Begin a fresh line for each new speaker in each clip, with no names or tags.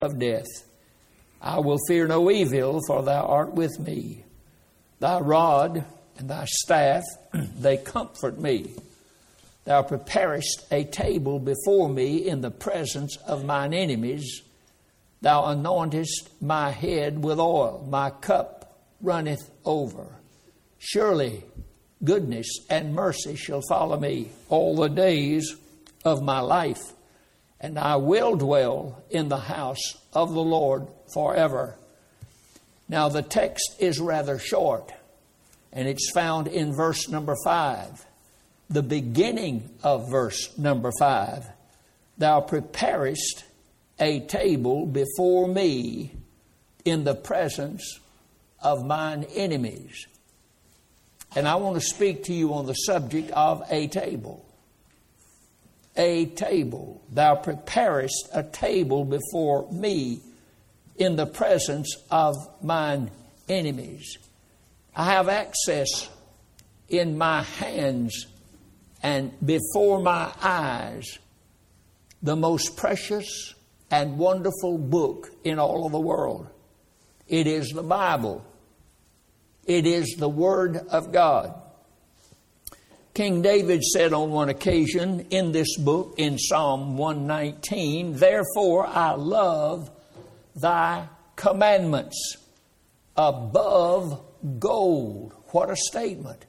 of death. I will fear no evil, for thou art with me. Thy rod and thy staff, they comfort me. Thou preparest a table before me in the presence of mine enemies. Thou anointest my head with oil. My cup runneth over. Surely goodness and mercy shall follow me all the days of my life, and I will dwell in the house of the Lord forever. Now the text is rather short, and it's found in verse number 5. The beginning of verse number 5. Thou preparest a table before me in the presence of mine enemies. And I want to speak to you on the subject of a table. A table. Thou preparest a table before me in the presence of mine enemies. I have access in my hands and before my eyes the most precious and wonderful book in all of the world. It is the Bible. It is the Word of God. King David said on one occasion in this book, in Psalm 119, "Therefore I love thy commandments above gold." What a statement.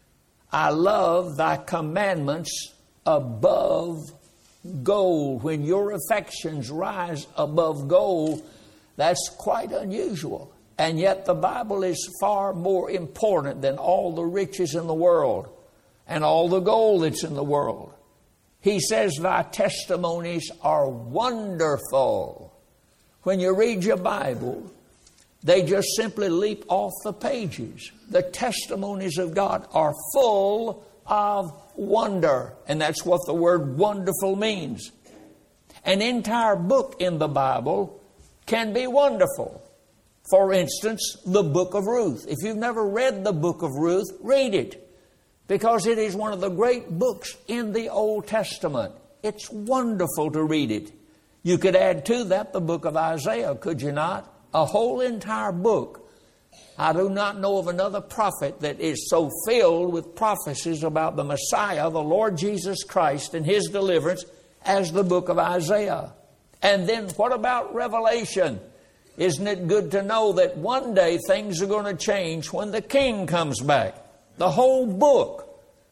I love thy commandments above gold. When your affections rise above gold, that's quite unusual. And yet the Bible is far more important than all the riches in the world and all the gold that's in the world. He says, thy testimonies are wonderful. When you read your Bible, they just simply leap off the pages. The testimonies of God are full of wonder. And that's what the word wonderful means. An entire book in the Bible can be wonderful. For instance, the book of Ruth. If you've never read the book of Ruth, read it. Because it is one of the great books in the Old Testament. It's wonderful to read it. You could add to that the book of Isaiah, could you not? A whole entire book. I do not know of another prophet that is so filled with prophecies about the Messiah, the Lord Jesus Christ, and His deliverance as the book of Isaiah. And then what about Revelation? Isn't it good to know that one day things are going to change when the King comes back? The whole book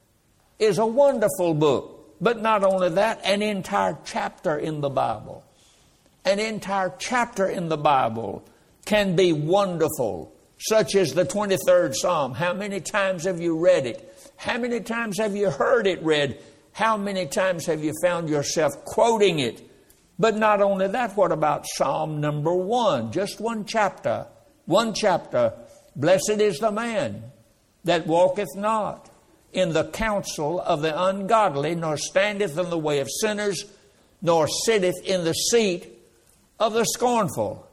is a wonderful book. But not only that, an entire chapter in the Bible. An entire chapter in the Bible can be wonderful, such as the 23rd Psalm. How many times have you read it? How many times have you heard it read? How many times have you found yourself quoting it? But not only that, what about Psalm number 1? Just one chapter. One chapter. Blessed is the man that walketh not in the counsel of the ungodly, nor standeth in the way of sinners, nor sitteth in the seat of the scornful.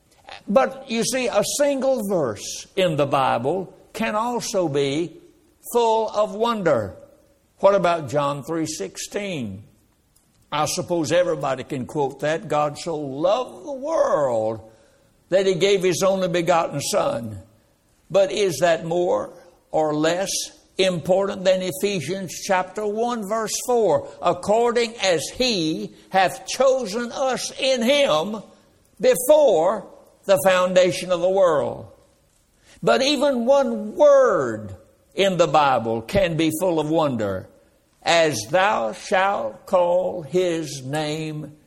But you see, a single verse in the Bible can also be full of wonder. What about John 3:16? I suppose everybody can quote that. God so loved the world that He gave His only begotten Son. But is that more or less important than Ephesians chapter 1 verse 4? According as He hath chosen us in Him before the foundation of the world. But even one word in the Bible can be full of wonder. As thou shalt call His name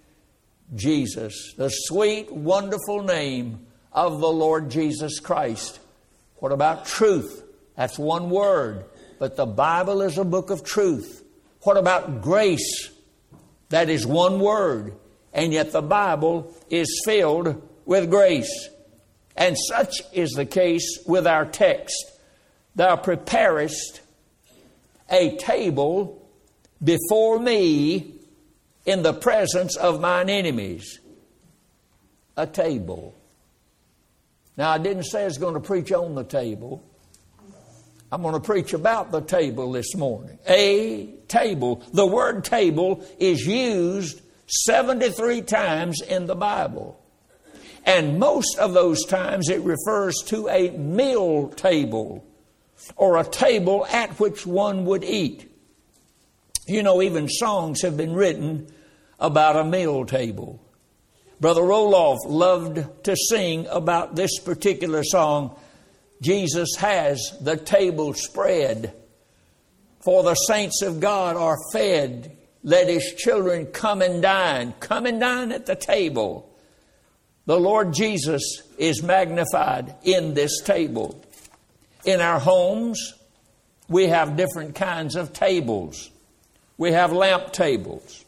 Jesus. The sweet, wonderful name of the Lord Jesus Christ. What about truth? That's one word. But the Bible is a book of truth. What about grace? That is one word. And yet the Bible is filled with grace. And such is the case with our text. Thou preparest a table before me in the presence of mine enemies. A table. Now, I didn't say I was going to preach on the table. I'm going to preach about the table this morning. A table. The word table is used 73 times in the Bible. And most of those times it refers to a meal table or a table at which one would eat. You know, even songs have been written about a meal table. Brother Roloff loved to sing about this particular song. Jesus has the table spread, for the saints of God are fed. Let His children come and dine. Come and dine at the table. The Lord Jesus is magnified in this table. In our homes, we have different kinds of tables. We have lamp tables.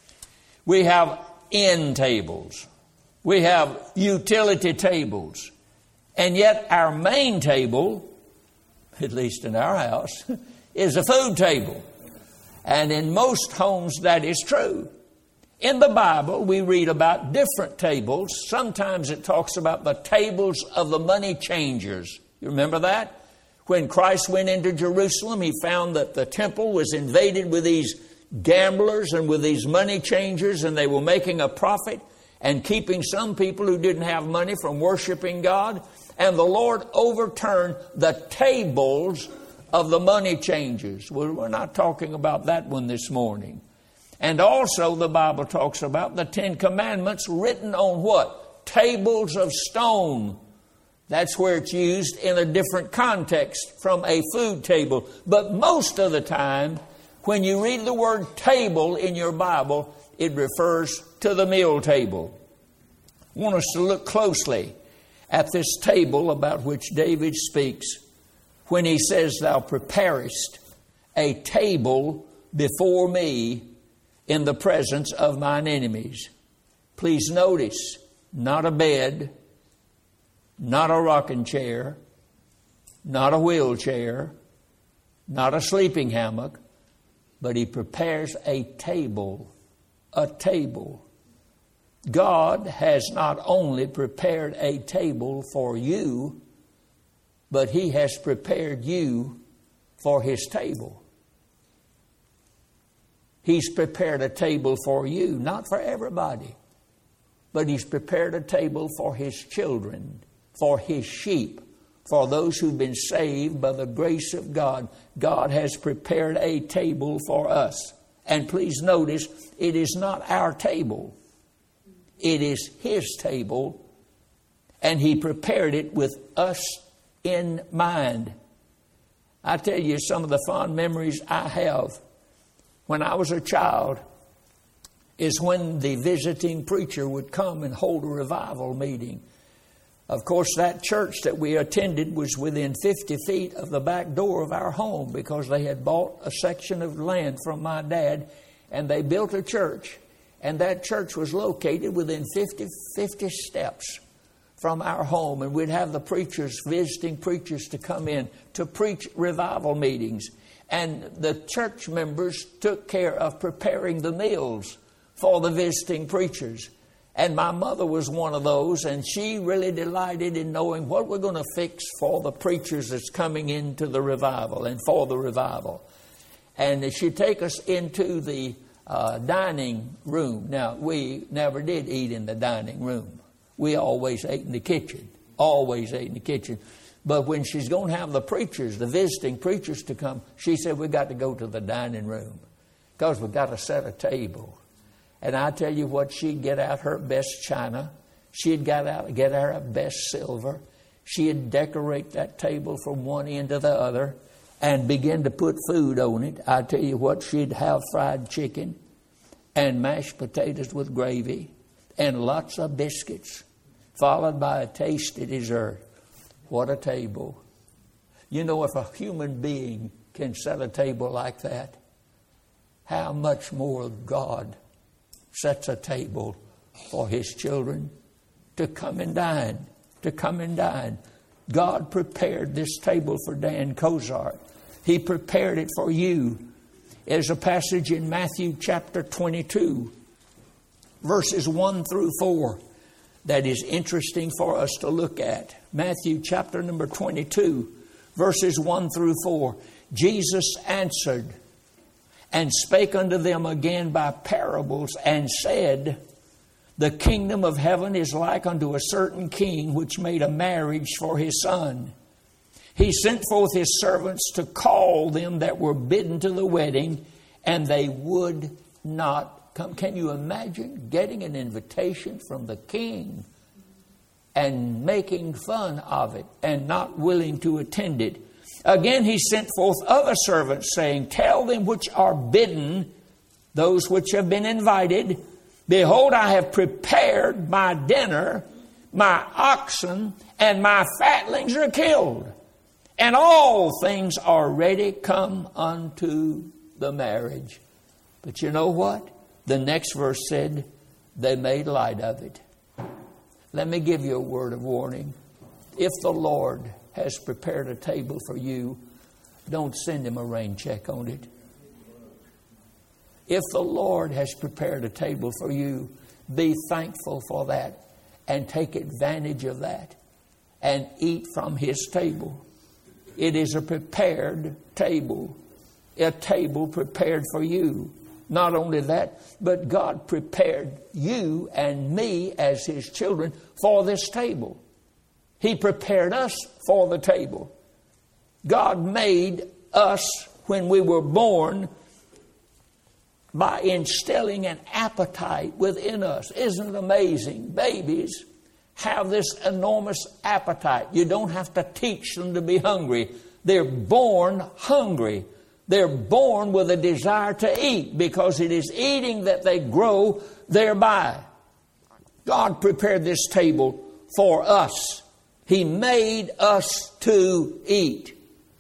We have end tables. We have utility tables. And yet our main table, at least in our house, is a food table. And in most homes that is true. In the Bible, we read about different tables. Sometimes it talks about the tables of the money changers. You remember that? When Christ went into Jerusalem, He found that the temple was invaded with these gamblers and with these money changers, and they were making a profit and keeping some people who didn't have money from worshiping God. And the Lord overturned the tables of the money changers. Well, we're not talking about that one this morning. And also the Bible talks about the 10 Commandments written on what? Tables of stone. That's where it's used in a different context from a food table. But most of the time, when you read the word table in your Bible, it refers to the meal table. I want us to look closely at this table about which David speaks when he says, Thou preparest a table before me in the presence of mine enemies. Please notice, not a bed, not a rocking chair, not a wheelchair, not a sleeping hammock, but He prepares a table. A table. God has not only prepared a table for you, but He has prepared you for His table. He's prepared a table for you, not for everybody, but He's prepared a table for His children, for His sheep, for those who've been saved by the grace of God. God has prepared a table for us. And please notice, it is not our table. It is His table, and He prepared it with us in mind. I tell you some of the fond memories I have when I was a child is when the visiting preacher would come and hold a revival meeting. Of course, that church that we attended was within 50 feet of the back door of our home because they had bought a section of land from my dad, and they built a church. And that church was located within 50 steps from our home. And we'd have the preachers, visiting preachers, to come in to preach revival meetings. And the church members took care of preparing the meals for the visiting preachers. And my mother was one of those, and she really delighted in knowing what we're going to fix for the preachers that's coming into the revival and for the revival. And she'd take us into the dining room. Now, we never did eat in the dining room. We always ate in the kitchen. Always ate in the kitchen. But when she's going to have the preachers, the visiting preachers to come, she said, we've got to go to the dining room because we've got to set a table. And I tell you what, she'd get out her best china. She'd get out her best silver. She'd decorate that table from one end to the other and begin to put food on it. I tell you what, she'd have fried chicken and mashed potatoes with gravy and lots of biscuits, followed by a tasty dessert. What a table. You know, if a human being can set a table like that, how much more God sets a table for His children to come and dine, to come and dine. God prepared this table for Dan Cozart. He prepared it for you. There's a passage in Matthew chapter 22, verses 1 through 4, that is interesting for us to look at. Matthew chapter number 22, verses 1 through 4. Jesus answered and spake unto them again by parables, and said, The kingdom of heaven is like unto a certain king which made a marriage for his son. He sent forth his servants to call them that were bidden to the wedding, and they would not come. Can you imagine getting an invitation from the king and making fun of it and not willing to attend it? Again, he sent forth other servants, saying, tell them which are bidden, those which have been invited, behold, I have prepared my dinner, my oxen and my fatlings are killed, and all things are ready come unto the marriage. But you know what? The next verse said, they made light of it. Let me give you a word of warning. If the Lord has prepared a table for you, don't send him a rain check on it. If the Lord has prepared a table for you, be thankful for that and take advantage of that and eat from his table. It is a prepared table, a table prepared for you. Not only that, but God prepared you and me as his children for this table. He prepared us for the table. God made us when we were born by instilling an appetite within us. Isn't it amazing? Babies have this enormous appetite. You don't have to teach them to be hungry. They're born hungry. They're born with a desire to eat because it is eating that they grow thereby. God prepared this table for us. He made us to eat.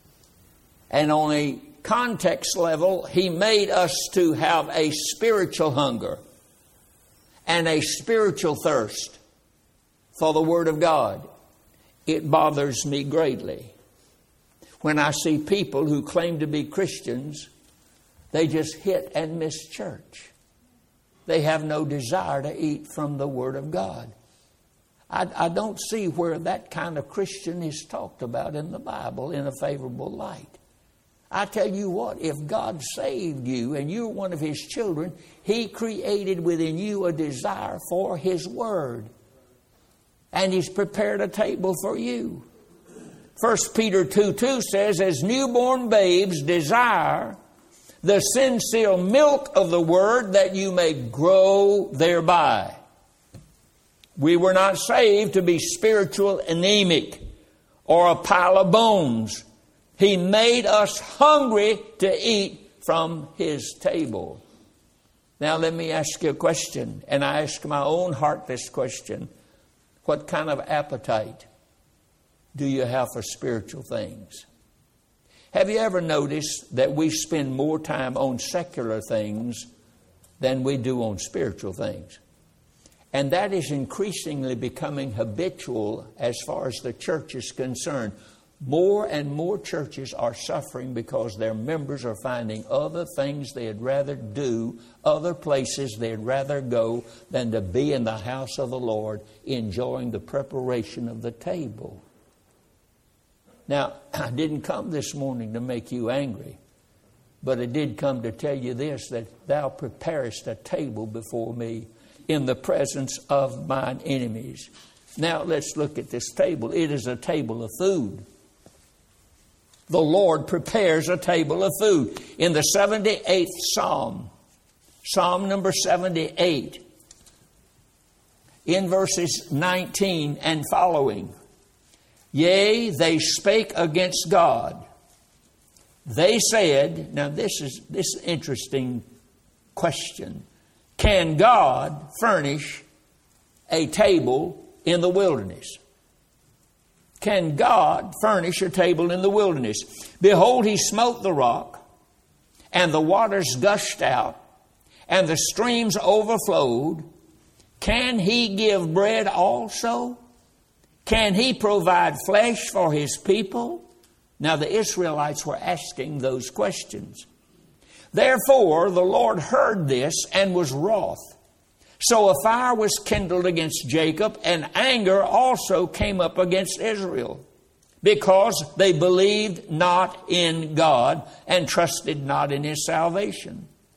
And on a context level, he made us to have a spiritual hunger and a spiritual thirst for the Word of God. It bothers me greatly when I see people who claim to be Christians, they just hit and miss church. They have no desire to eat from the Word of God. I don't see where that kind of Christian is talked about in the Bible in a favorable light. I tell you what, if God saved you and you're one of his children, he created within you a desire for his Word. And he's prepared a table for you. 1 Peter 2:2 says, as newborn babes desire the sincere milk of the Word, that you may grow thereby. We were not saved to be spiritual anemic or a pile of bones. He made us hungry to eat from his table. Now let me ask you a question, and I ask my own heart this question. What kind of appetite do you have for spiritual things? Have you ever noticed that we spend more time on secular things than we do on spiritual things? And that is increasingly becoming habitual as far as the church is concerned. More and more churches are suffering because their members are finding other things they'd rather do, other places they'd rather go than to be in the house of the Lord, enjoying the preparation of the table. Now, I didn't come this morning to make you angry, but I did come to tell you this, that thou preparest a table before me in the presence of mine enemies. Now, let's look at this table. It is a table of food. The Lord prepares a table of food. In the 78th Psalm, Psalm number 78, in verses 19 and following, yea, they spake against God. They said, now this is an interesting question. Can God furnish a table in the wilderness? Can God furnish a table in the wilderness? Behold, he smote the rock, and the waters gushed out, and the streams overflowed. Can he give bread also? Can he provide flesh for his people? Now the Israelites were asking those questions. Therefore the Lord heard this and was wroth. So a fire was kindled against Jacob, and anger also came up against Israel, because they believed not in God and trusted not in his salvation.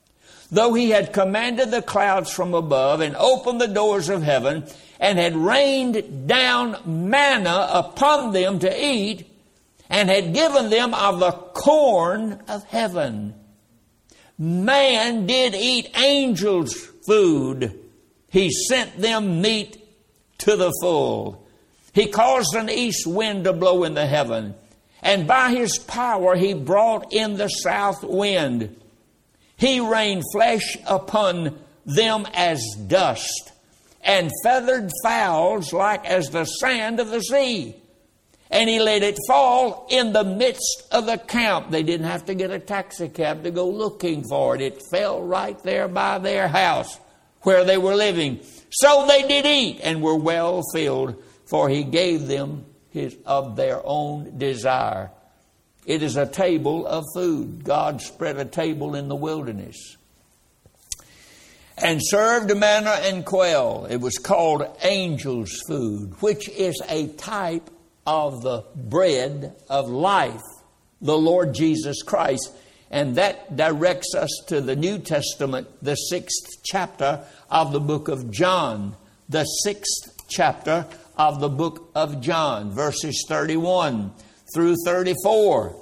though he had commanded the clouds from above and opened the doors of heaven and had rained down manna upon them to eat and had given them of the corn of heaven. Man did eat angels' food. He sent them meat to the full. He caused an east wind to blow in the heaven, and by his power he brought in the south wind. He rained flesh upon them as dust, and feathered fowls like as the sand of the sea. And he let it fall in the midst of the camp. They didn't have to get a taxi cab to go looking for it. It fell right there by their house where they were living. So they did eat and were well filled, for he gave them of their own desire. It is a table of food. God spread a table in the wilderness and served manna and quail. It was called angels' food, which is a type of the bread of life, the Lord Jesus Christ. And that directs us to the New Testament, the 6th chapter of the book of John. The 6th chapter of the book of John, verses 31 through 34.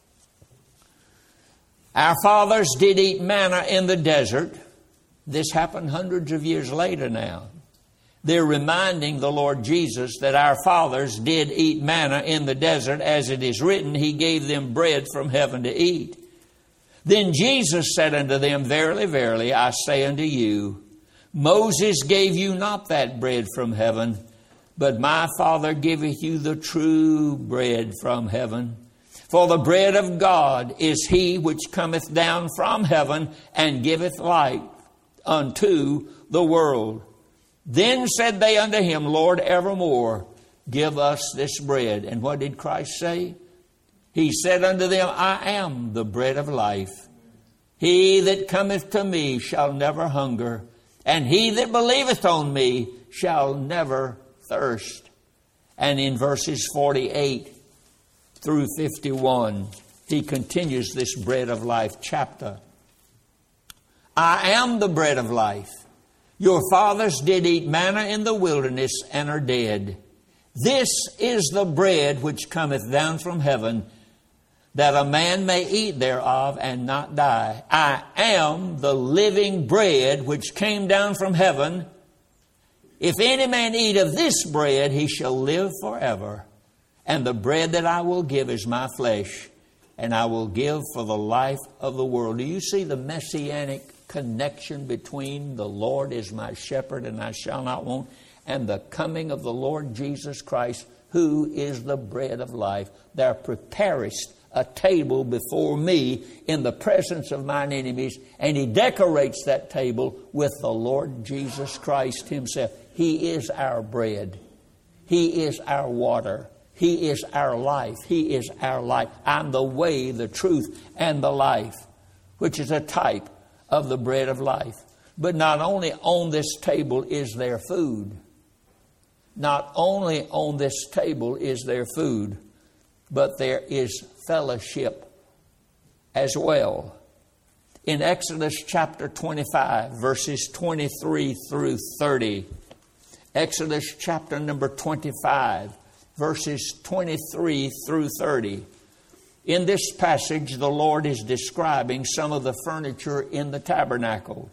Our fathers did eat manna in the desert. This happened hundreds of years later now. They're reminding the Lord Jesus that our fathers did eat manna in the desert, as it is written, he gave them bread from heaven to eat. Then Jesus said unto them, Verily, verily, I say unto you, Moses gave you not that bread from heaven, but my Father giveth you the true bread from heaven. For the bread of God is he which cometh down from heaven and giveth light unto the world. Then said they unto him, Lord, evermore give us this bread. And what did Christ say? He said unto them, I am the bread of life. He that cometh to me shall never hunger, and he that believeth on me shall never thirst. And in verses 48 through 51, he continues this bread of life chapter. I am the bread of life. Your fathers did eat manna in the wilderness and are dead. This is the bread which cometh down from heaven, that a man may eat thereof and not die. I am the living bread which came down from heaven. If any man eat of this bread, he shall live forever. And the bread that I will give is my flesh, and I will give for the life of the world. Do you see the messianic connection between the Lord is my shepherd and I shall not want, and the coming of the Lord Jesus Christ, who is the bread of life? Thou preparest a table before me in the presence of mine enemies, and he decorates that table with the Lord Jesus Christ himself. He is our bread. He is our water. He is our life. He is our life. I'm the way, the truth, and the life, which is a type of the bread of life. But not only on this table is there food. Not only on this table is there food, but there is fellowship as well. In Exodus chapter 25, verses 23 through 30. Exodus chapter number 25, verses 23 through 30. In this passage, the Lord is describing some of the furniture in the tabernacle.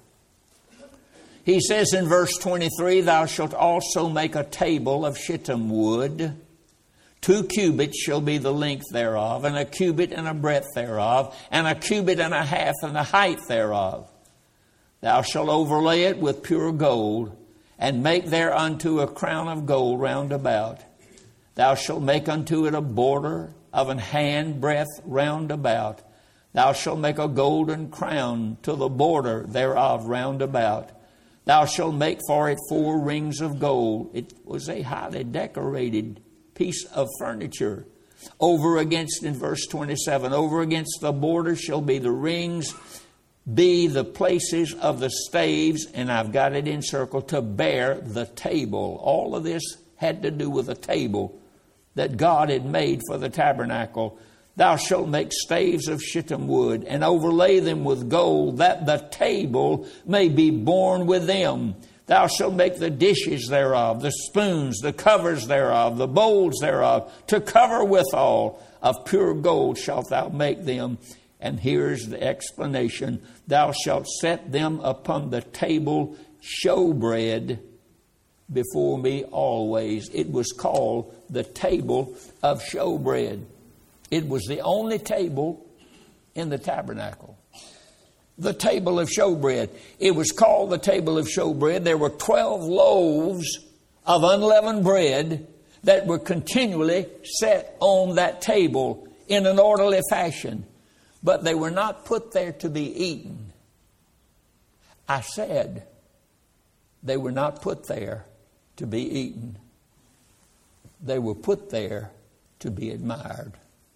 He says in verse 23, Thou shalt also make a table of shittim wood. 2 cubits shall be the length thereof, and a cubit and a breadth thereof, and a cubit and a half in the height thereof. Thou shalt overlay it with pure gold, and make thereunto a crown of gold round about. Thou shalt make unto it a border of an hand breadth round about. Thou shalt make a golden crown to the border thereof round about. Thou shalt make for it 4 rings of gold. It was a highly decorated piece of furniture. Over against, in verse 27, over against the border shall be the rings, be the places of the staves, and I've got it encircled, to bear the table. All of this had to do with a table that God had made for the tabernacle. Thou shalt make staves of shittim wood, and overlay them with gold, that the table may be borne with them. Thou shalt make the dishes thereof, the spoons, the covers thereof, the bowls thereof, to cover withal. Of pure gold shalt thou make them. And here's the explanation. Thou shalt set them upon the table showbread before me always. It was called the table of showbread. It was the only table in the tabernacle. The table of showbread. It was called the table of showbread. There were 12 loaves of unleavened bread that were continually set on that table in an orderly fashion. But they were not put there to be eaten. I said they were not put there to be eaten. They were put there to be admired.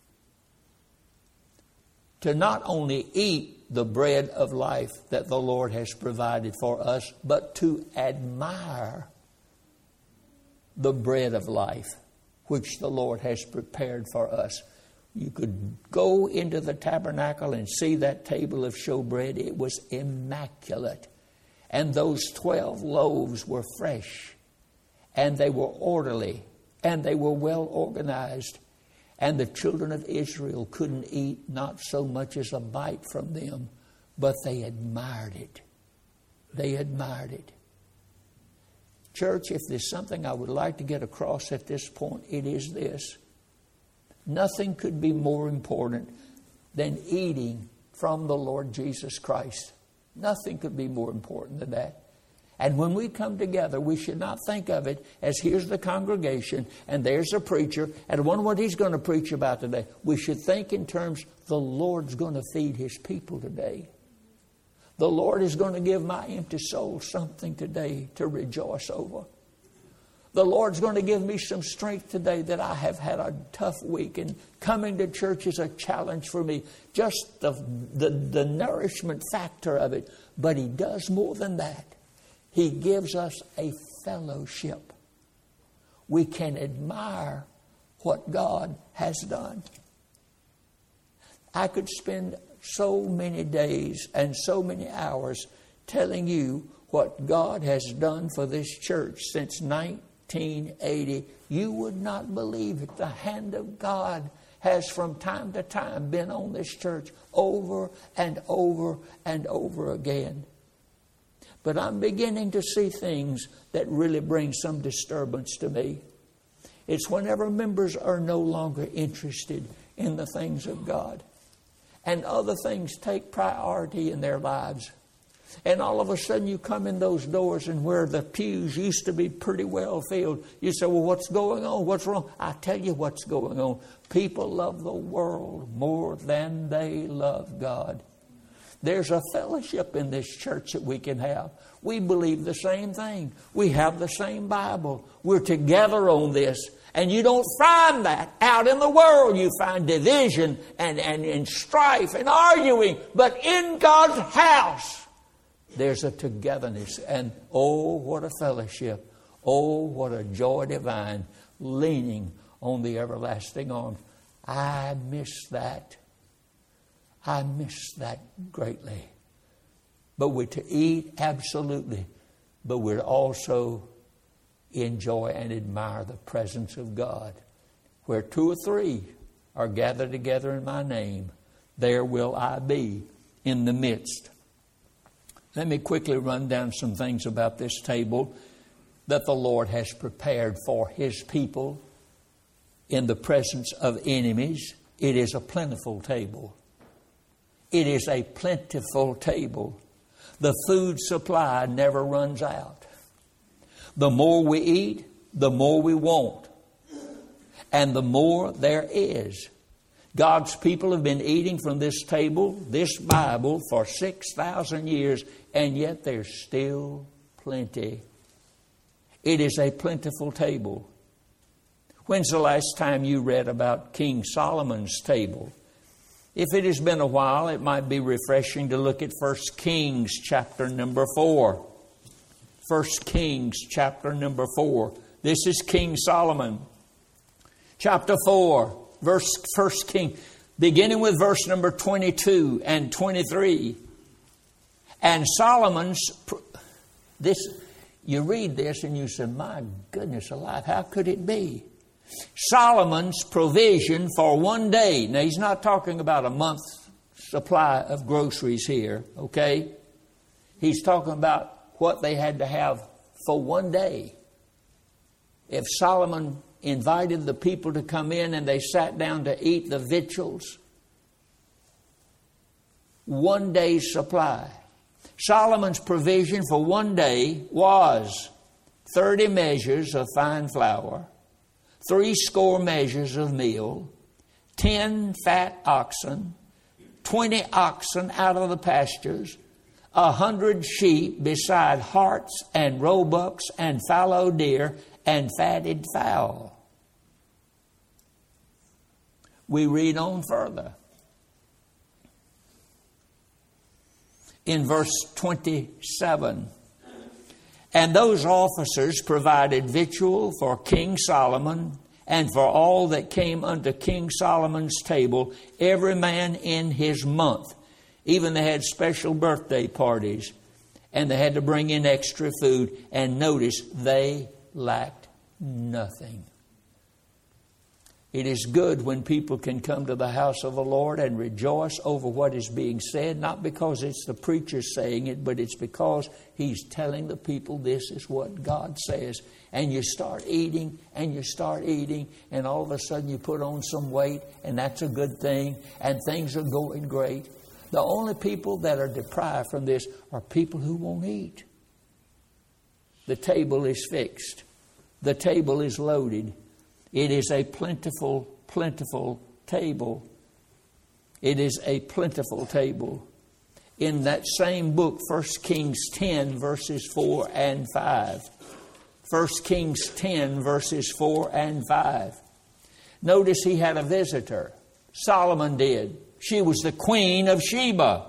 To not only eat the bread of life that the Lord has provided for us, but to admire the bread of life which the Lord has prepared for us. You could go into the tabernacle and see that table of showbread. It was immaculate. And those 12 loaves were fresh. And they were orderly. And they were well organized. And the children of Israel couldn't eat not so much as a bite from them, but they admired it. They admired it. Church, if there's something I would like to get across at this point, it is this. Nothing could be more important than eating from the Lord Jesus Christ. Nothing could be more important than that. And when we come together, we should not think of it as here's the congregation and there's a preacher and I wonder what he's going to preach about today. We should think in terms, the Lord's going to feed His people today. The Lord is going to give my empty soul something today to rejoice over. The Lord's going to give me some strength today that I have had a tough week, and coming to church is a challenge for me. Just the nourishment factor of it. But He does more than that. He gives us a fellowship. We can admire what God has done. I could spend so many days and so many hours telling you what God has done for this church since 1980. You would not believe it. The hand of God has from time to time been on this church over and over and over again. But I'm beginning to see things that really bring some disturbance to me. It's whenever members are no longer interested in the things of God, and other things take priority in their lives. And all of a sudden you come in those doors, and where the pews used to be pretty well filled, you say, well, what's going on? What's wrong? I tell you what's going on. People love the world more than they love God. There's a fellowship in this church that we can have. We believe the same thing. We have the same Bible. We're together on this. And you don't find that out in the world. You find division and strife and arguing. But in God's house, there's a togetherness. And oh, what a fellowship. Oh, what a joy divine, leaning on the everlasting arms. I miss that. I miss that greatly. But we're to eat, absolutely. But we're also enjoy and admire the presence of God. Where 2 or 3 are gathered together in my name, there will I be in the midst. Let me quickly run down some things about this table that the Lord has prepared for His people in the presence of enemies. It is a plentiful table. It is a plentiful table. The food supply never runs out. The more we eat, the more we want. And the more there is. God's people have been eating from this table, this Bible, for 6,000 years, and yet there's still plenty. It is a plentiful table. When's the last time you read about King Solomon's table? If it has been a while, it might be refreshing to look at 1 Kings chapter number 4. 1 Kings chapter number 4. This is King Solomon. Chapter 4, verse 1 King. beginning with verse number 22 and 23. And Solomon's, you read this and you say, my goodness alive, how could it be? Solomon's provision for one day. Now, he's not talking about a month's supply of groceries here, okay? He's talking about what they had to have for one day. If Solomon invited the people to come in and they sat down to eat the victuals, one day's supply. Solomon's provision for one day was 30 measures of fine flour, 80 measures of meal, 10 fat oxen, 20 oxen out of the pastures, 100 sheep, beside harts and roebucks and fallow deer and fatted fowl. We read on further. In verse 27, and those officers provided victual for King Solomon and for all that came unto King Solomon's table, every man in his month. Even they had special birthday parties, and they had to bring in extra food. And notice, they lacked nothing. It is good when people can come to the house of the Lord and rejoice over what is being said, not because it's the preacher saying it, but it's because he's telling the people this is what God says. And you start eating, and you start eating, and all of a sudden you put on some weight, and that's a good thing, and things are going great. The only people that are deprived from this are people who won't eat. The table is fixed. The table is loaded. It is a plentiful, plentiful table. It is a plentiful table. In that same book, 1 Kings 10, verses 4 and 5. 1 Kings 10, verses 4 and 5. Notice he had a visitor. Solomon did. She was the Queen of Sheba.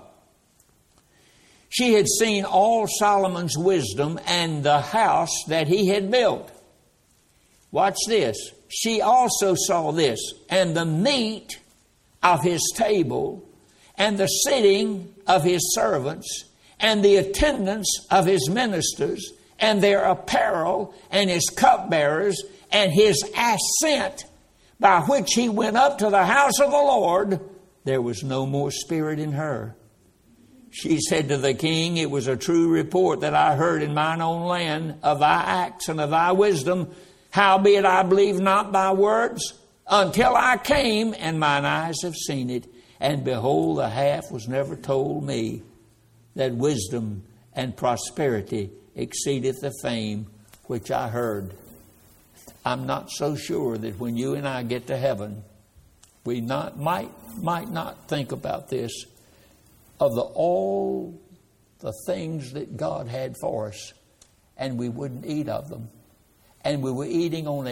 She had seen all Solomon's wisdom and the house that he had built. Watch this. She also saw this, and the meat of his table, and the sitting of his servants, and the attendance of his ministers, and their apparel, and his cupbearers, and his ascent, by which he went up to the house of the Lord. There was no more spirit in her. She said to the king, it was a true report that I heard in mine own land of thy acts and of thy wisdom. Howbeit I believe not thy words until I came, and mine eyes have seen it. And behold, the half was never told me, that wisdom and prosperity exceedeth the fame which I heard. I'm not so sure that when you and I get to heaven, we might not think about this, of all the things that God had for us, and we wouldn't eat of them. And we were eating on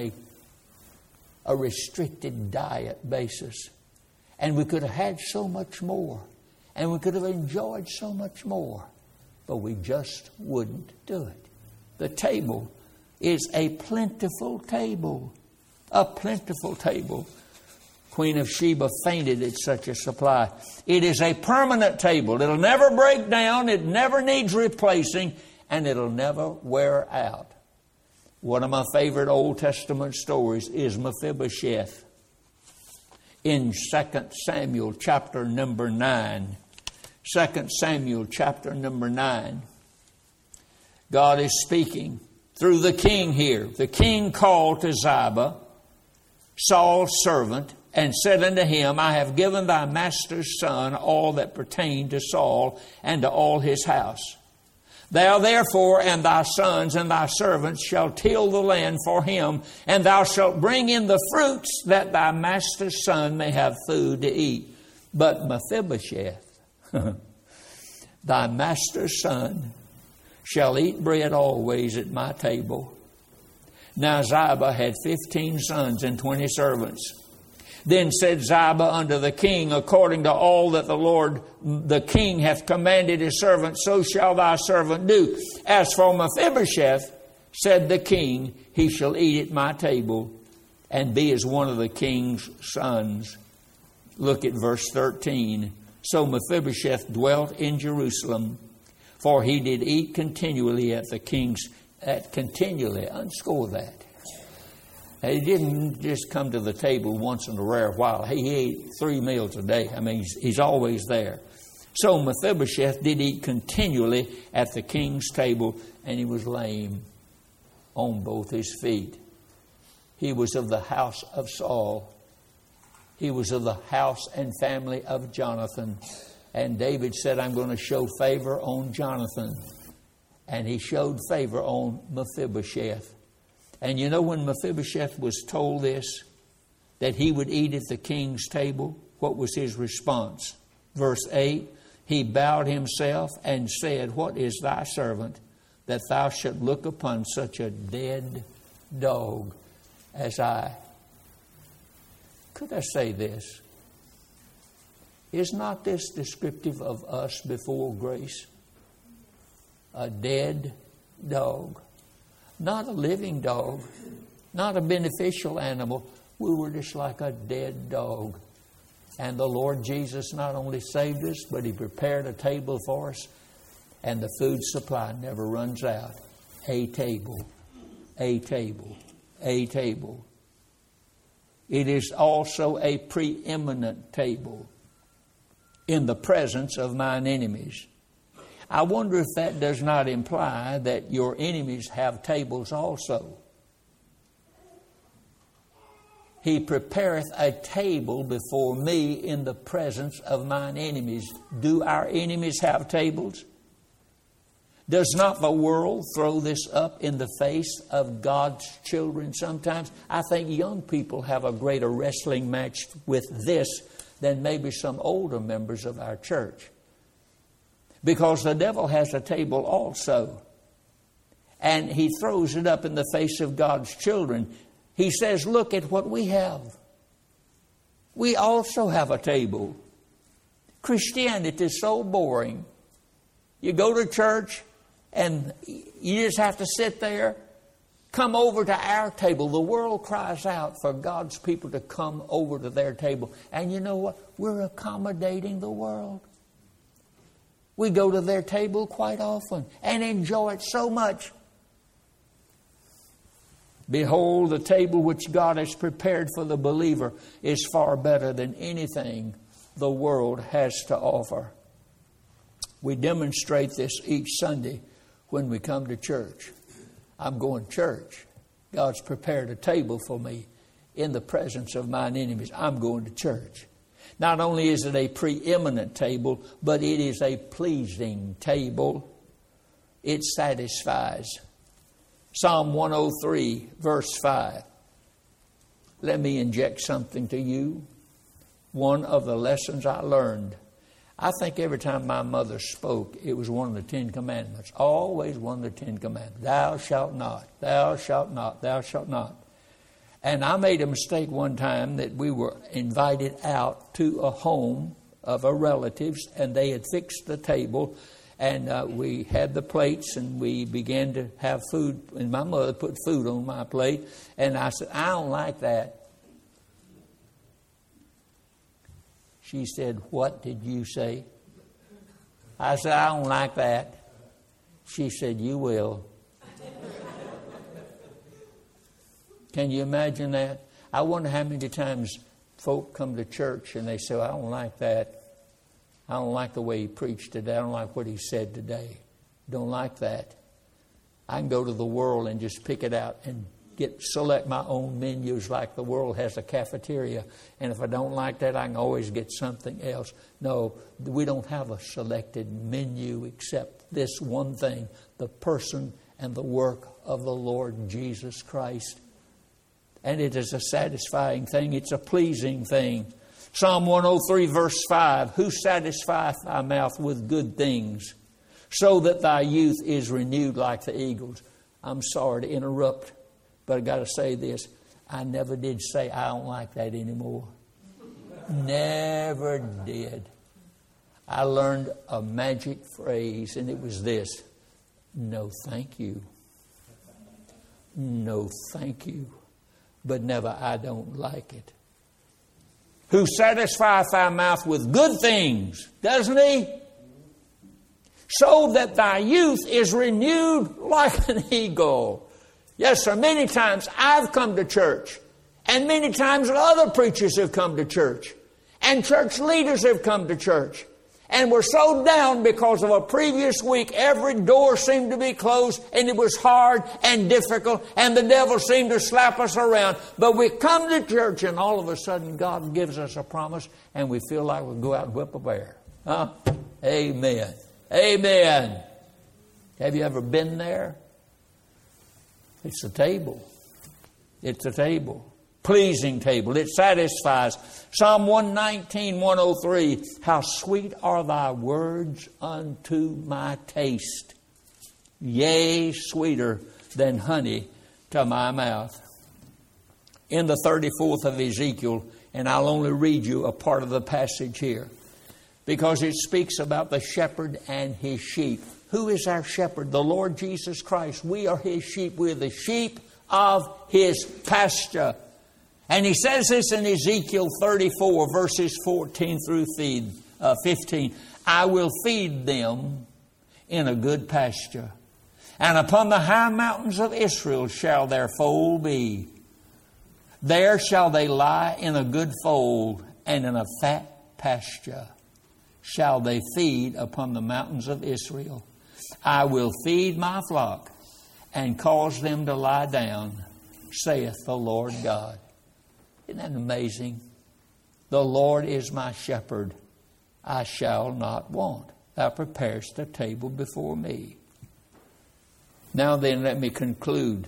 a restricted diet basis. And we could have had so much more. And we could have enjoyed so much more. But we just wouldn't do it. The table is a plentiful table. A plentiful table. Queen of Sheba fainted at such a supply. It is a permanent table. It'll never break down. It never needs replacing. And it'll never wear out. One of my favorite Old Testament stories is Mephibosheth. In 2 Samuel chapter number 9. 2 Samuel chapter number 9. God is speaking through the king here. The king called to Ziba, Saul's servant, and said unto him, I have given thy master's son all that pertained to Saul and to all his house. Thou therefore and thy sons and thy servants shall till the land for him, and thou shalt bring in the fruits that thy master's son may have food to eat. But Mephibosheth, thy master's son, shall eat bread always at my table. Now Ziba had 15 sons and 20 servants. Then said Ziba unto the king, according to all that the Lord the king hath commanded his servant, so shall thy servant do. As for Mephibosheth, said the king, he shall eat at my table and be as one of the king's sons. Look at verse 13. So Mephibosheth dwelt in Jerusalem, for he did eat continually at the king's, continually, underscore that. He didn't just come to the table once in a rare while. He ate 3 meals a day. I mean, he's always there. So Mephibosheth did eat continually at the king's table, and he was lame on both his feet. He was of the house of Saul. He was of the house and family of Jonathan. And David said, I'm going to show favor on Jonathan. And he showed favor on Mephibosheth. And you know, when Mephibosheth was told this, that he would eat at the king's table, what was his response? Verse 8, he bowed himself and said, what is thy servant, that thou shalt look upon such a dead dog as I? Could I say this? Is not this descriptive of us before grace? A dead dog. Not a living dog. Not a beneficial animal. We were just like a dead dog. And the Lord Jesus not only saved us, but He prepared a table for us. And the food supply never runs out. A table. A table. A table. It is also a preeminent table in the presence of mine enemies. I wonder if that does not imply that your enemies have tables also. He prepareth a table before me in the presence of mine enemies. Do our enemies have tables? Does not the world throw this up in the face of God's children sometimes? I think young people have a greater wrestling match with this than maybe some older members of our church. Because the devil has a table also. And he throws it up in the face of God's children. He says, look at what we have. We also have a table. Christianity is so boring. You go to church and you just have to sit there. Come over to our table. The world cries out for God's people to come over to their table. And you know what? We're accommodating the world. We go to their table quite often and enjoy it so much. Behold, the table which God has prepared for the believer is far better than anything the world has to offer. We demonstrate this each Sunday when we come to church. I'm going to church. God's prepared a table for me in the presence of mine enemies. I'm going to church. Not only is it a preeminent table, but it is a pleasing table. It satisfies. Psalm 103, verse 5. Let me inject something to you. One of the lessons I learned. I think every time my mother spoke, it was one of the 10 Commandments. Always one of the 10 Commandments. Thou shalt not, thou shalt not, thou shalt not. And I made a mistake one time that we were invited out to a home of our relatives, and they had fixed the table, and we had the plates, and we began to have food. And my mother put food on my plate, and I said, I don't like that. She said, what did you say? I said, I don't like that. She said, you will. Can you imagine that? I wonder how many times folk come to church and they say, I don't like that. I don't like the way he preached today. I don't like what he said today. Don't like that. I can go to the world and just pick it out and select my own menus like the world has a cafeteria. And if I don't like that, I can always get something else. No, we don't have a selected menu except this one thing, the person and the work of the Lord Jesus Christ. And it is a satisfying thing. It's a pleasing thing. Psalm 103 verse 5, who satisfieth thy mouth with good things, so that thy youth is renewed like the eagles. I'm sorry to interrupt, but I got to say this. I never did say I don't like that anymore. Never did. I learned a magic phrase, and it was this. No, thank you. No, thank you. But never, I don't like it. who satisfieth thy mouth with good things, doesn't He? So that thy youth is renewed like an eagle. Yes, sir. Many times I've come to church, and many times other preachers have come to church, and church leaders have come to church. And we're so down because of a previous week. Every door seemed to be closed, and it was hard and difficult, and the devil seemed to slap us around. But we come to church, and all of a sudden God gives us a promise, and we feel like we'll go out and whip a bear. Huh? Amen. Amen. Have you ever been there? It's a table. It's a table. Pleasing table. It satisfies. Psalm 119, 103. How sweet are thy words unto my taste. Yea, sweeter than honey to my mouth. In the 34th of Ezekiel, and I'll only read you a part of the passage here, because it speaks about the shepherd and his sheep. Who is our shepherd? The Lord Jesus Christ. We are His sheep. We're the sheep of His pasture. And He says this in Ezekiel 34, verses 14 through 15. I will feed them in a good pasture, and upon the high mountains of Israel shall their fold be. There shall they lie in a good fold, and in a fat pasture shall they feed upon the mountains of Israel. I will feed my flock and cause them to lie down, saith the Lord God. Isn't that amazing? The Lord is my shepherd. I shall not want. Thou preparest a table before me. Now then, let me conclude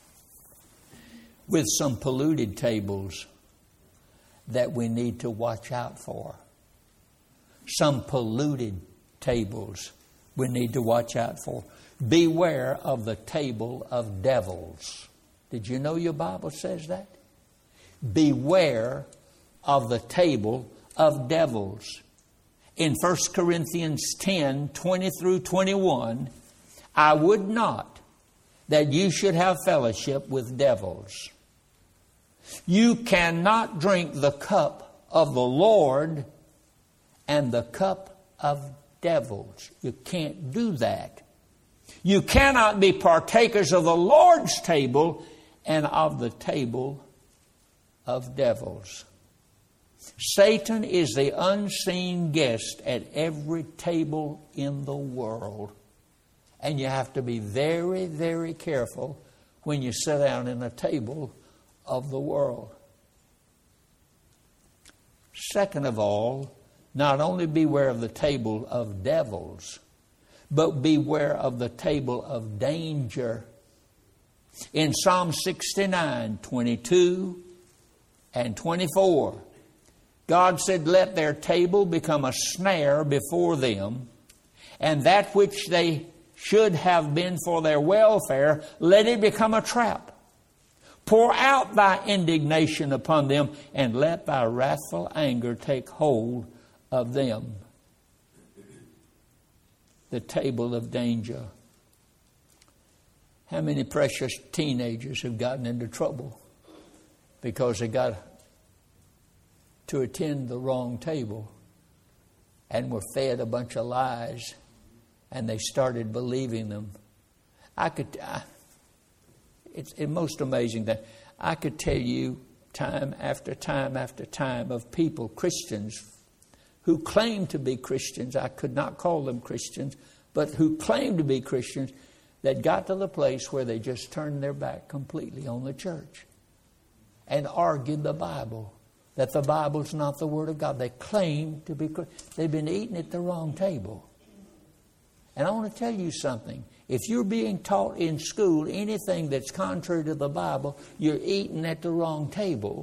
with some polluted tables that we need to watch out for. Some polluted tables we need to watch out for. Beware of the table of devils. Did you know your Bible says that? Beware of the table of devils. In 1 Corinthians 10, 20 through 21, I would not that you should have fellowship with devils. You cannot drink the cup of the Lord and the cup of devils. You can't do that. You cannot be partakers of the Lord's table and of the table of devils. Satan is the unseen guest at every table in the world. And you have to be very, very careful when you sit down in a table of the world. Second of all, not only beware of the table of devils, but beware of the table of danger. In Psalm 69, 22 and 24, God said, let their table become a snare before them, and that which they should have been for their welfare, let it become a trap. Pour out thy indignation upon them, and let thy wrathful anger take hold of them. The table of danger. How many precious teenagers have gotten into trouble because they got to attend the wrong table and were fed a bunch of lies, and they started believing them? It's most amazing that I could tell you time after time after time of people, Christians, who claim to be Christians. I could not call them Christians, but who claim to be Christians, that got to the place where they just turned their back completely on the church and argued the Bible, that the Bible's not the Word of God. They claim to be Christians. They've been eating at the wrong table. And I want to tell you something. If you're being taught in school anything that's contrary to the Bible, you're eating at the wrong table.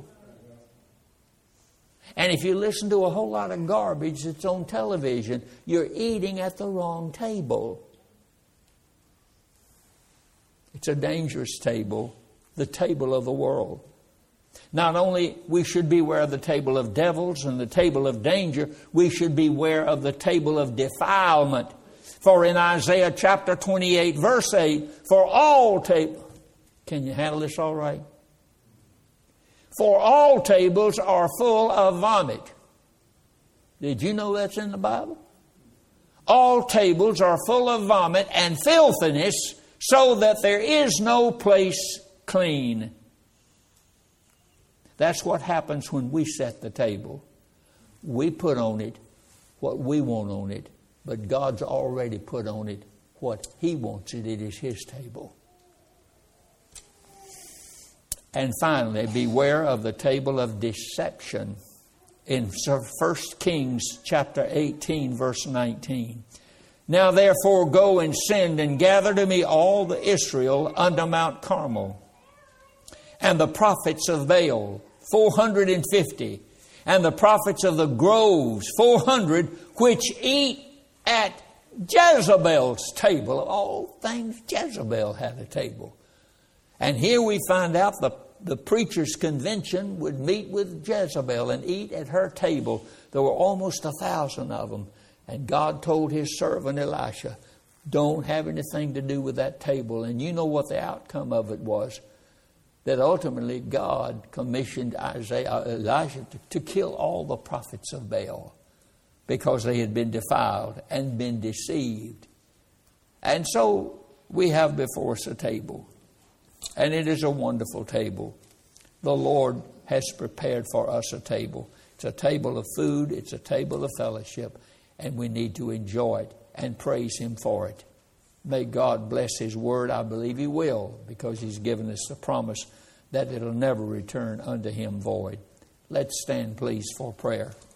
And if you listen to a whole lot of garbage that's on television, you're eating at the wrong table. It's a dangerous table, the table of the world. Not only we should beware of the table of devils and the table of danger, we should beware of the table of defilement. For in Isaiah chapter 28, verse 8, for all table... Can you handle this all right? For all tables are full of vomit. Did you know that's in the Bible? All tables are full of vomit and filthiness, so that there is no place clean. That's what happens when we set the table. We put on it what we want on it, but God's already put on it what He wants it. It is His table. And finally, beware of the table of deception. In 1 Kings chapter 18, verse 19. Now therefore go and send and gather to me all the Israel unto Mount Carmel, and the prophets of Baal, 450, and the prophets of the groves, 400, which eat at Jezebel's table. Of all things, Jezebel had a table. And here we find out the preachers' convention would meet with Jezebel and eat at her table. There were almost 1,000 of them. And God told His servant Elisha, don't have anything to do with that table. And you know what the outcome of it was? That ultimately God commissioned Elisha to kill all the prophets of Baal because they had been defiled and been deceived. And so we have before us a table. And it is a wonderful table. The Lord has prepared for us a table. It's a table of food. It's a table of fellowship. And we need to enjoy it and praise Him for it. May God bless His word. I believe He will, because He's given us the promise that it'll never return unto Him void. Let's stand, please, for prayer.